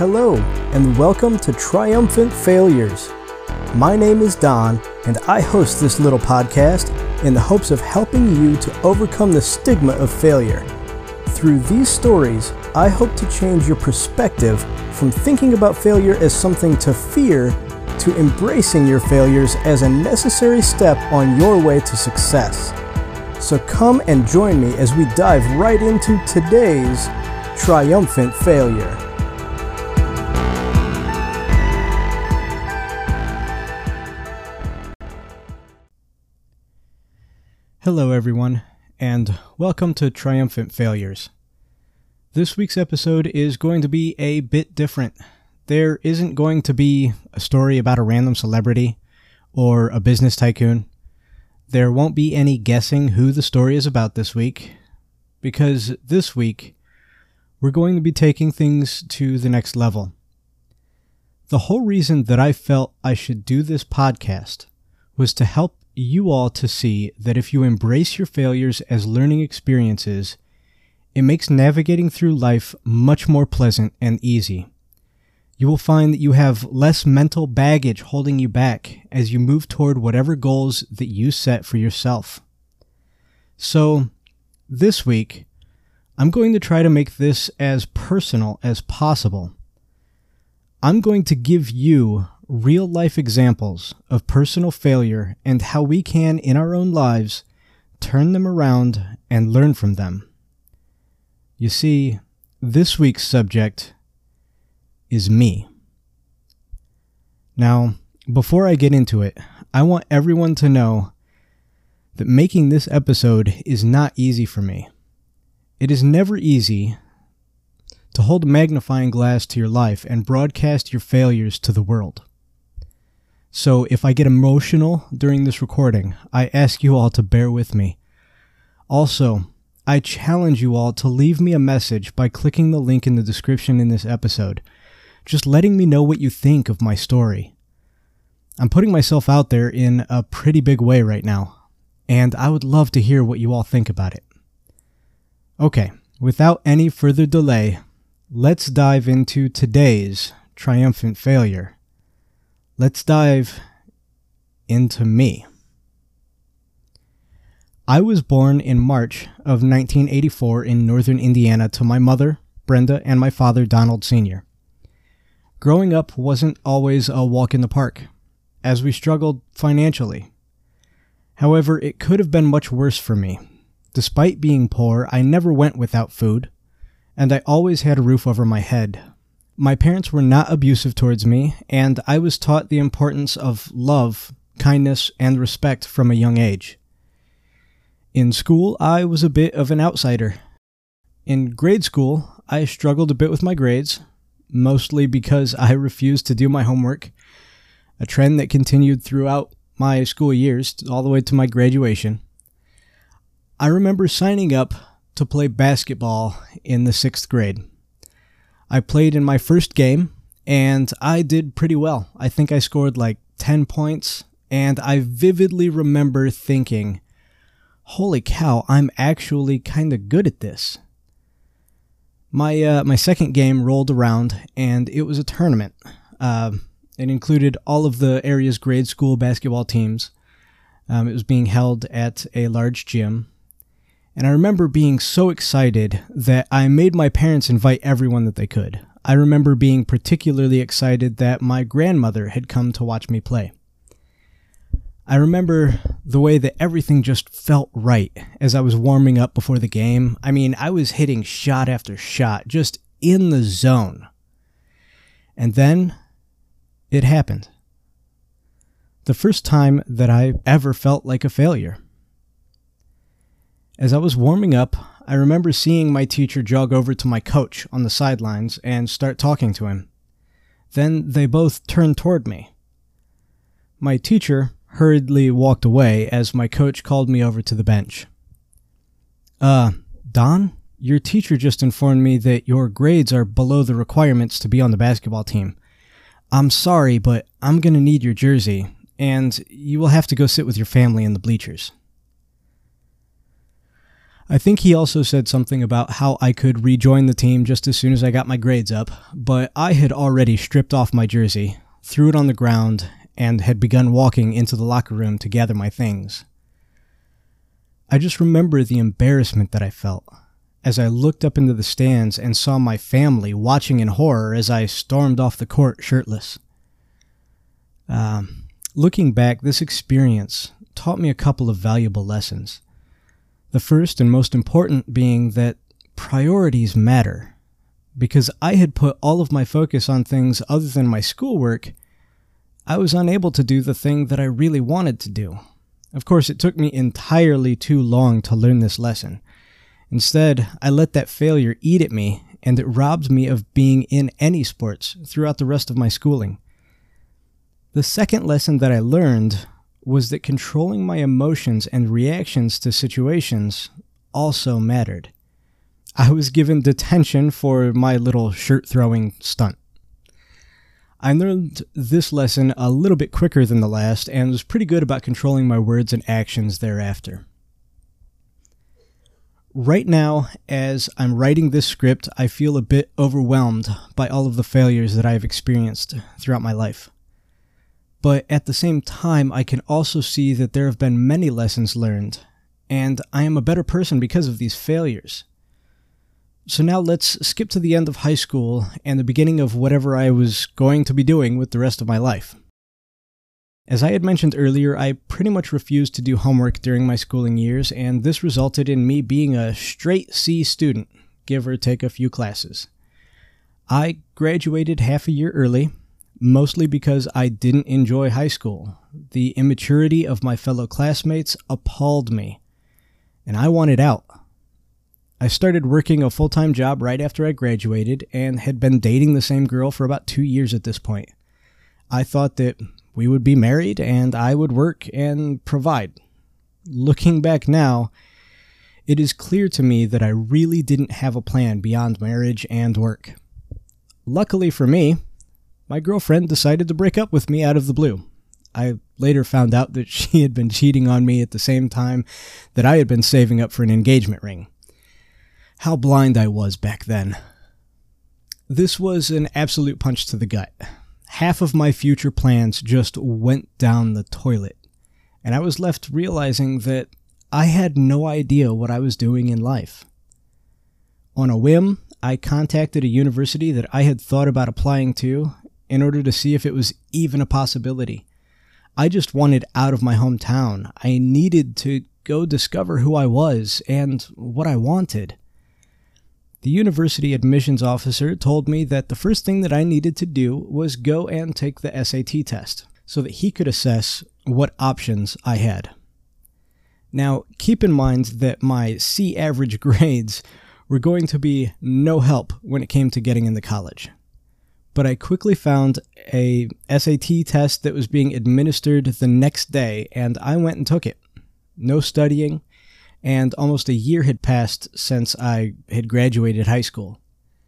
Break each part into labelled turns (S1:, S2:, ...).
S1: Hello, and welcome to Triumphant Failures. My name is Don, and I host this little podcast in the hopes of helping you to overcome the stigma of failure. Through these stories, I hope to change your perspective from thinking about failure as something to fear to embracing your failures as a necessary step on your way to success. So come and join me as we dive right into today's Triumphant Failure. Hello everyone, and welcome to Triumphant Failures. This week's episode is going to be a bit different. There isn't going to be a story about a random celebrity or a business tycoon. There won't be any guessing who the story is about this week, because this week we're going to be taking things to the next level. The whole reason that I felt I should do this podcast was to help you all to see that if you embrace your failures as learning experiences, it makes navigating through life much more pleasant and easy. You will find that you have less mental baggage holding you back as you move toward whatever goals that you set for yourself. So, this week, I'm going to try to make this as personal as possible. I'm going to give you real-life examples of personal failure and how we can, in our own lives, turn them around and learn from them. You see, this week's subject is me. Now, before I get into it, I want everyone to know that making this episode is not easy for me. It is never easy to hold a magnifying glass to your life and broadcast your failures to the world. So if I get emotional during this recording, I ask you all to bear with me. Also, I challenge you all to leave me a message by clicking the link in the description in this episode, just letting me know what you think of my story. I'm putting myself out there in a pretty big way right now, and I would love to hear what you all think about it. Okay, without any further delay, let's dive into today's triumphant failure. Let's dive into me. I was born in March of 1984 in northern Indiana to my mother, Brenda, and my father, Donald Sr. Growing up wasn't always a walk in the park, as we struggled financially. However, it could have been much worse for me. Despite being poor, I never went without food, and I always had a roof over my head. My parents were not abusive towards me, and I was taught the importance of love, kindness, and respect from a young age. In school, I was a bit of an outsider. In grade school, I struggled a bit with my grades, mostly because I refused to do my homework, a trend that continued throughout my school years, all the way to my graduation. I remember signing up to play basketball in the 6th grade. I played in my first game, and I did pretty well. I think I scored like 10 points, and I vividly remember thinking, holy cow, I'm actually kind of good at this. My second game rolled around, and it was a tournament. It included all of the area's grade school basketball teams. It was being held at a large gym. And I remember being so excited that I made my parents invite everyone that they could. I remember being particularly excited that my grandmother had come to watch me play. I remember the way that everything just felt right as I was warming up before the game. I mean, I was hitting shot after shot, just in the zone. And then it happened. The first time that I ever felt like a failure. As I was warming up, I remember seeing my teacher jog over to my coach on the sidelines and start talking to him. Then they both turned toward me. My teacher hurriedly walked away as my coach called me over to the bench. Don, your teacher just informed me that your grades are below the requirements to be on the basketball team. I'm sorry, but I'm going to need your jersey, and you will have to go sit with your family in the bleachers. I think he also said something about how I could rejoin the team just as soon as I got my grades up, but I had already stripped off my jersey, threw it on the ground, and had begun walking into the locker room to gather my things. I just remember the embarrassment that I felt as I looked up into the stands and saw my family watching in horror as I stormed off the court shirtless. Looking back, this experience taught me a couple of valuable lessons. The first and most important being that priorities matter. Because I had put all of my focus on things other than my schoolwork, I was unable to do the thing that I really wanted to do. Of course, it took me entirely too long to learn this lesson. Instead, I let that failure eat at me, and it robbed me of being in any sports throughout the rest of my schooling. The second lesson that I learned was that controlling my emotions and reactions to situations also mattered. I was given detention for my little shirt-throwing stunt. I learned this lesson a little bit quicker than the last and was pretty good about controlling my words and actions thereafter. Right now, as I'm writing this script, I feel a bit overwhelmed by all of the failures that I've experienced throughout my life. But at the same time, I can also see that there have been many lessons learned, and I am a better person because of these failures. So now let's skip to the end of high school and the beginning of whatever I was going to be doing with the rest of my life. As I had mentioned earlier, I pretty much refused to do homework during my schooling years, and this resulted in me being a straight C student, give or take a few classes. I graduated half a year early, mostly because I didn't enjoy high school. The immaturity of my fellow classmates appalled me, and I wanted out. I started working a full-time job right after I graduated and had been dating the same girl for about 2 years at this point. I thought that we would be married and I would work and provide. Looking back now, it is clear to me that I really didn't have a plan beyond marriage and work. Luckily for me, my girlfriend decided to break up with me out of the blue. I later found out that she had been cheating on me at the same time that I had been saving up for an engagement ring. How blind I was back then. This was an absolute punch to the gut. Half of my future plans just went down the toilet, and I was left realizing that I had no idea what I was doing in life. On a whim, I contacted a university that I had thought about applying to in order to see if it was even a possibility. I just wanted out of my hometown. I needed to go discover who I was and what I wanted. The university admissions officer told me that the first thing that I needed to do was go and take the SAT test so that he could assess what options I had. Now, keep in mind that my C average grades were going to be no help when it came to getting into college. But I quickly found a SAT test that was being administered the next day, and I went and took it. No studying, and almost a year had passed since I had graduated high school.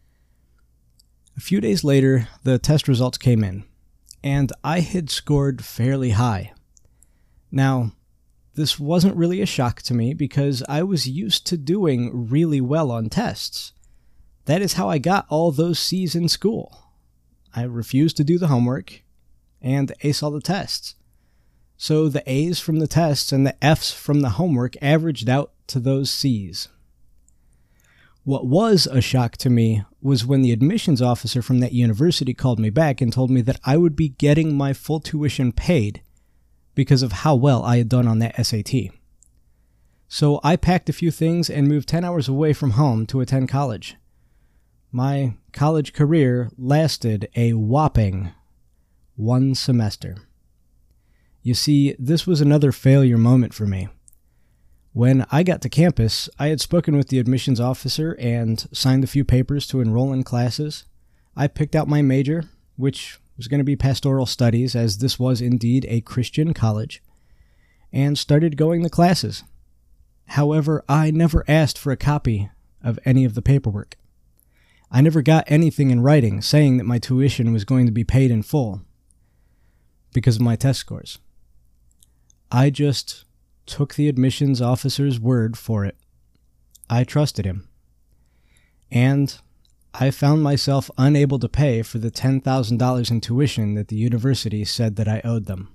S1: A few days later, the test results came in, and I had scored fairly high. Now, this wasn't really a shock to me because I was used to doing really well on tests. That is how I got all those C's in school. I refused to do the homework and ace all the tests. So the A's from the tests and the F's from the homework averaged out to those C's. What was a shock to me was when the admissions officer from that university called me back and told me that I would be getting my full tuition paid because of how well I had done on that SAT. So I packed a few things and moved 10 hours away from home to attend college. My college career lasted a whopping 1 semester. You see, this was another failure moment for me. When I got to campus, I had spoken with the admissions officer and signed a few papers to enroll in classes. I picked out my major, which was going to be pastoral studies, as this was indeed a Christian college, and started going to classes. However, I never asked for a copy of any of the paperwork. I never got anything in writing saying that my tuition was going to be paid in full because of my test scores. I just took the admissions officer's word for it. I trusted him. And I found myself unable to pay for the $10,000 in tuition that the university said that I owed them.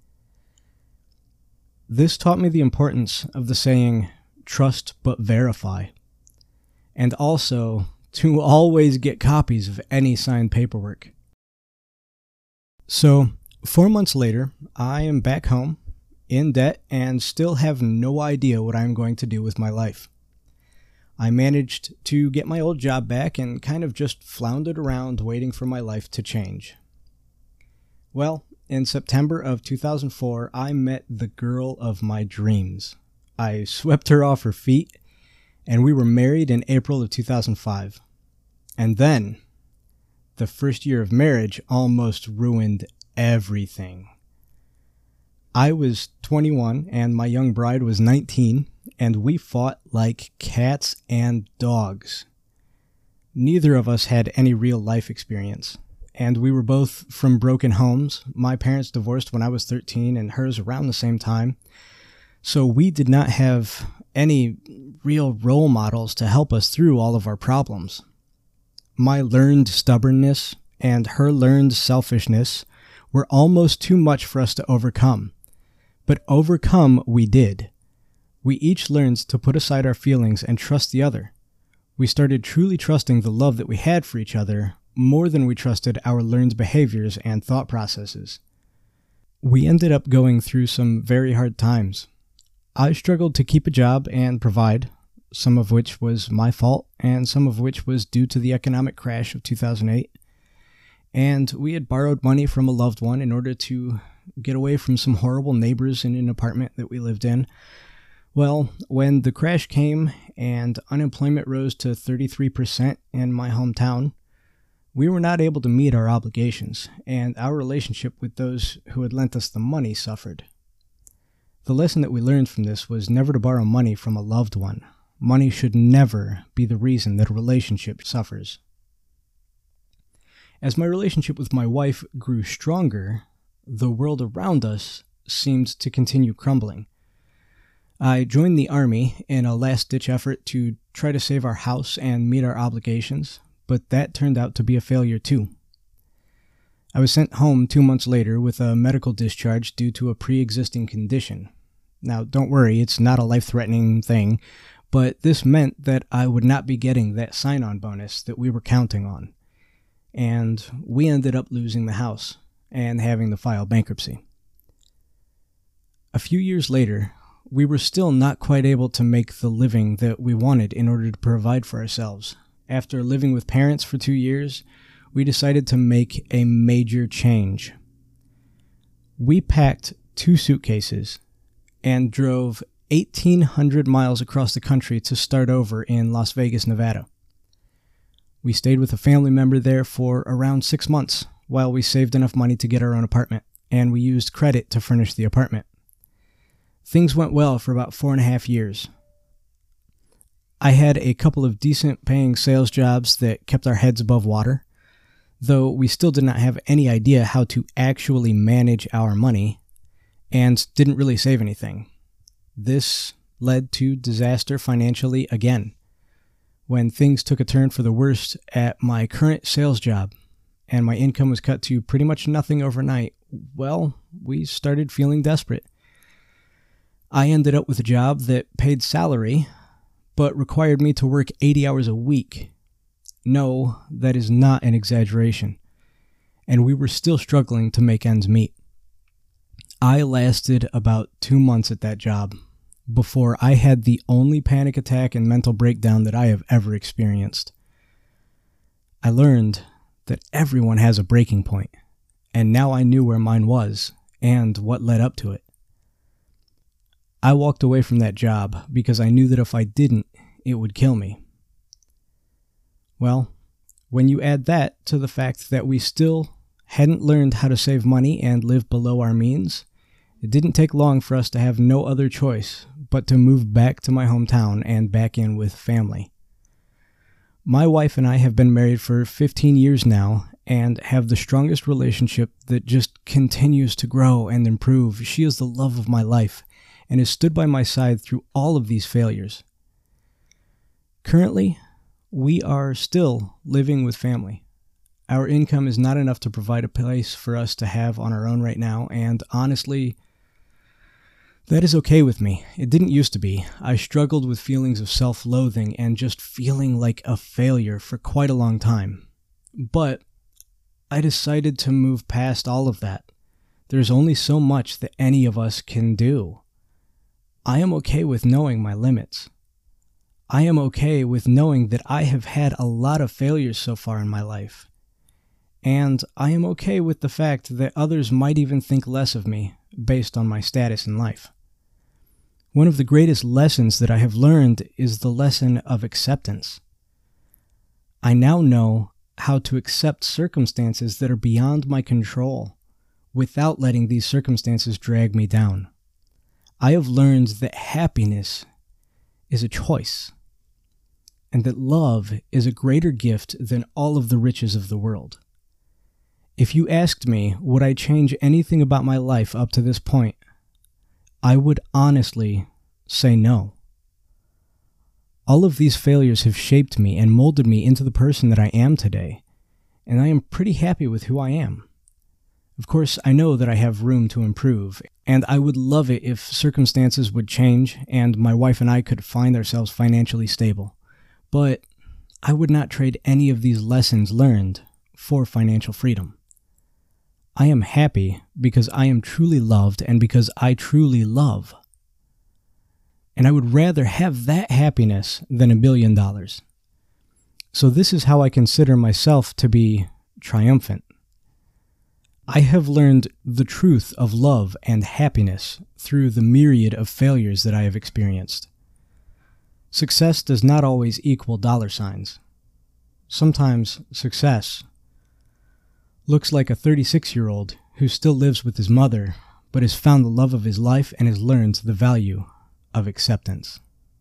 S1: This taught me the importance of the saying, trust but verify, and also to always get copies of any signed paperwork. So, 4 months later, I am back home, in debt, and still have no idea what I'm going to do with my life. I managed to get my old job back and kind of just floundered around waiting for my life to change. Well, in September of 2004, I met the girl of my dreams. I swept her off her feet, and we were married in April of 2005. And then, the first year of marriage almost ruined everything. I was 21 and my young bride was 19, and we fought like cats and dogs. Neither of us had any real life experience, and we were both from broken homes. My parents divorced when I was 13 and hers around the same time, so we did not have any real role models to help us through all of our problems. My learned stubbornness and her learned selfishness were almost too much for us to overcome. But overcome we did. We each learned to put aside our feelings and trust the other. We started truly trusting the love that we had for each other more than we trusted our learned behaviors and thought processes. We ended up going through some very hard times. I struggled to keep a job and provide, some of which was my fault and some of which was due to the economic crash of 2008. And we had borrowed money from a loved one in order to get away from some horrible neighbors in an apartment that we lived in. Well, when the crash came and unemployment rose to 33% in my hometown, we were not able to meet our obligations, and our relationship with those who had lent us the money suffered. The lesson that we learned from this was never to borrow money from a loved one. Money should never be the reason that a relationship suffers. As my relationship with my wife grew stronger, the world around us seemed to continue crumbling. I joined the Army in a last-ditch effort to try to save our house and meet our obligations, but that turned out to be a failure too. I was sent home 2 months later with a medical discharge due to a pre-existing condition. Now, don't worry, it's not a life-threatening thing, but this meant that I would not be getting that sign-on bonus that we were counting on, and we ended up losing the house and having to file bankruptcy. A few years later, we were still not quite able to make the living that we wanted in order to provide for ourselves. After living with parents for 2 years, we decided to make a major change. We packed 2 suitcases and drove 1,800 miles across the country to start over in Las Vegas, Nevada. We stayed with a family member there for around 6 months while we saved enough money to get our own apartment, and we used credit to furnish the apartment. Things went well for about 4.5 years. I had a couple of decent paying sales jobs that kept our heads above water, though we still did not have any idea how to actually manage our money and didn't really save anything. This led to disaster financially again, when things took a turn for the worst at my current sales job and my income was cut to pretty much nothing overnight. Well, we started feeling desperate. I ended up with a job that paid salary, but required me to work 80 hours a week. No, that is not an exaggeration. And we were still struggling to make ends meet. I lasted about 2 months at that job before I had the only panic attack and mental breakdown that I have ever experienced. I learned that everyone has a breaking point, and now I knew where mine was and what led up to it. I walked away from that job because I knew that if I didn't, it would kill me. Well, when you add that to the fact that we still hadn't learned how to save money and live below our means, it didn't take long for us to have no other choice but to move back to my hometown and back in with family. My wife and I have been married for 15 years now and have the strongest relationship that just continues to grow and improve. She is the love of my life and has stood by my side through all of these failures. Currently, we are still living with family. Our income is not enough to provide a place for us to have on our own right now, and honestly, that is okay with me. It didn't used to be. I struggled with feelings of self-loathing and just feeling like a failure for quite a long time. But I decided to move past all of that. There's only so much that any of us can do. I am okay with knowing my limits. I am okay with knowing that I have had a lot of failures so far in my life. And I am okay with the fact that others might even think less of me based on my status in life. One of the greatest lessons that I have learned is the lesson of acceptance. I now know how to accept circumstances that are beyond my control without letting these circumstances drag me down. I have learned that happiness is a choice, and that love is a greater gift than all of the riches of the world. If you asked me, would I change anything about my life up to this point, I would honestly say no. All of these failures have shaped me and molded me into the person that I am today, and I am pretty happy with who I am. Of course, I know that I have room to improve, and I would love it if circumstances would change and my wife and I could find ourselves financially stable. But I would not trade any of these lessons learned for financial freedom. I am happy because I am truly loved and because I truly love. And I would rather have that happiness than $1 billion. So this is how I consider myself to be triumphant. I have learned the truth of love and happiness through the myriad of failures that I have experienced. Success does not always equal dollar signs. Sometimes success looks like a 36-year-old who still lives with his mother, but has found the love of his life and has learned the value of acceptance.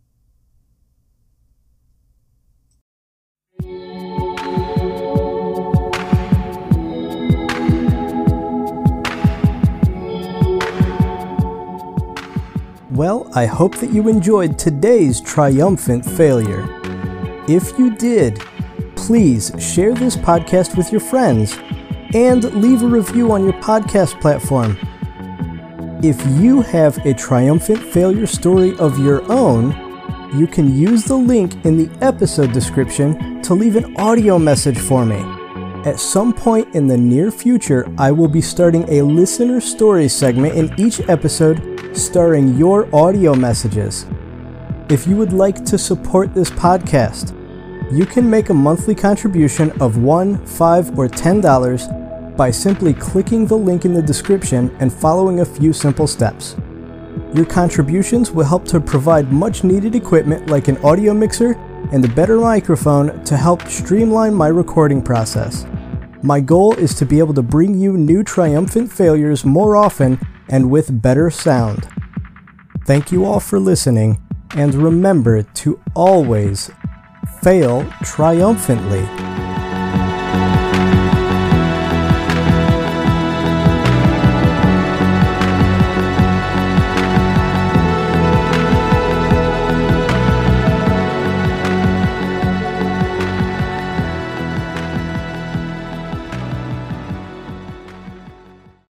S2: Well, I hope that you enjoyed today's triumphant failure. If you did, please share this podcast with your friends and leave a review on your podcast platform. If you have a triumphant failure story of your own, you can use the link in the episode description to leave an audio message for me. At some point in the near future, I will be starting a listener story segment in each episode starring your audio messages. If you would like to support this podcast, you can make a monthly contribution of $1, $5, or $10 by simply clicking the link in the description and following a few simple steps. Your contributions will help to provide much needed equipment like an audio mixer and a better microphone to help streamline my recording process. My goal is to be able to bring you new triumphant failures more often and with better sound. Thank you all for listening, and remember to always fail triumphantly.